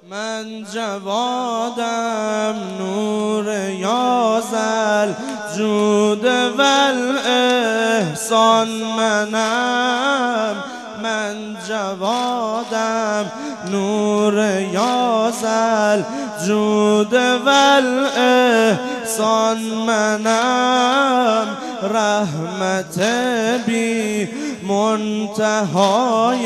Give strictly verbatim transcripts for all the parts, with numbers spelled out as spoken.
من جوادم نور یازل جود و احسان منم. من جوادم نور یازل جود و احسان منم. رحمت بی منتهای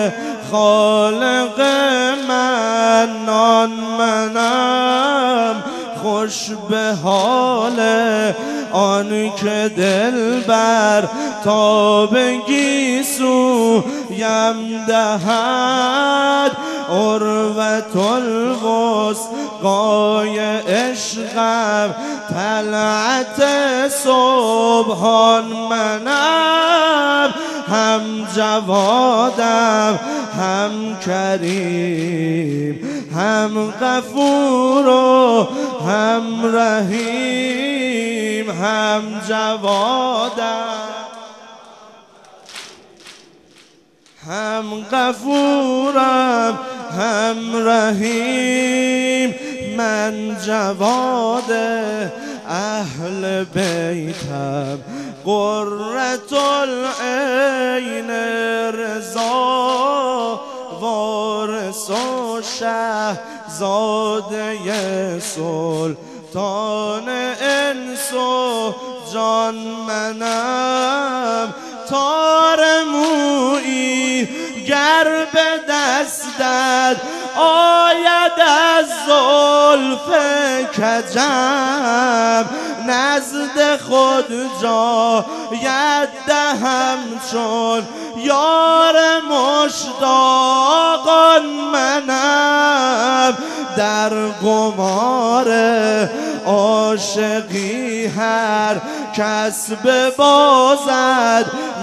خالق منان منم. خوش به حال آن که دل بر تابگی سویم دهد. عروة الوثقای عشقم طلعت سبحان منم. هم جوادم هم کریم هم غفور و هم رحیم. هم جوادم هم غفورم هم رحیم. من جواد اهل بیتم قرة العین رضا. وارث و شهزاده سلطان انس و جان منم. تار مویی گر به دستت آید از زلف کجم. نزد خود جایت دهم چون یار مشتاقان منم. در قمار عاشقی هر کس به بازد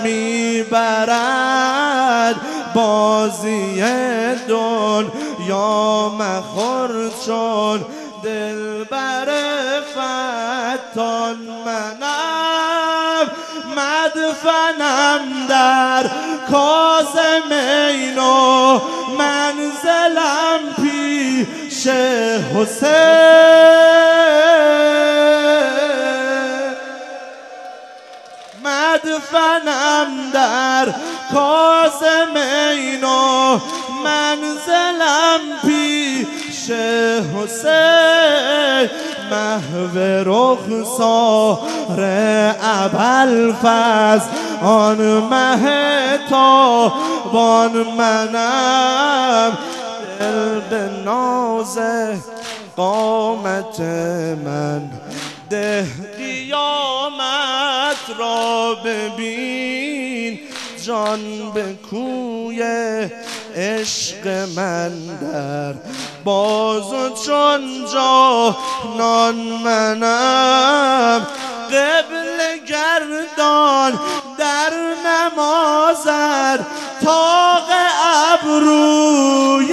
میبرد. بازی دنیا مخور چون دلبر فتان منم. مدفنم در کاظمین و منزلم پیش حسین. مدفنم در کاظمین و منزلم پیش حسین. محو رخسار ابوالفضل آن مه تابان منم. دل به ناز قامت من ده قیامت را ببین. جان به کوی عشق من در باز و چون جانان منم. قبل گردان در نمازت طاق ابروی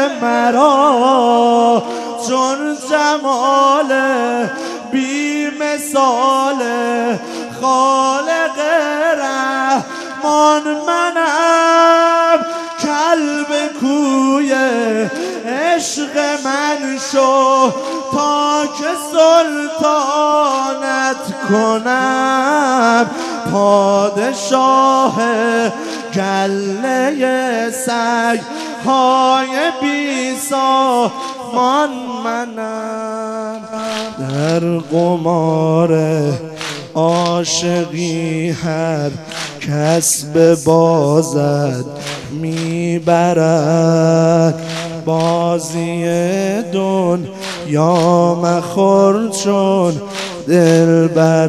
مرا. چون جمال بی مثال خالق رحمان منم. کلب کوی عشق من شو تا که سلطانت کنم. پادشاه گله سگ های بی سامان منم. در قمار عاشقی هر کس به بازد میبرد. بازی دنیا مخور چون دلبر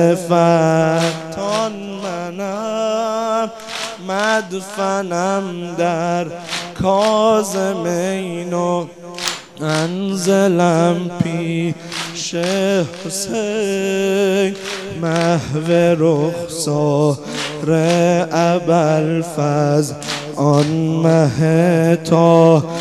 فتان منم. مدفنم در کاظمین و منزلم پیش حسین. محو رخسار ابوالفضل آن مه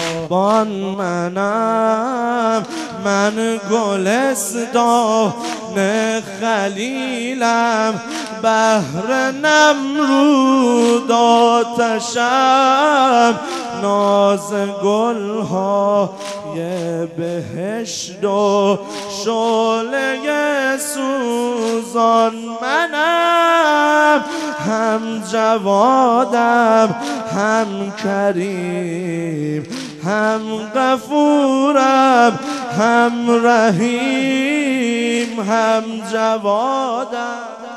تابان منم. من گلستان خلیلم، بهر نمرود آتشم، ناز گلهای بهشت و شعله سوزان منم، هم جوادم هم کریم، هم غفورم هم رحیم، هم جوادم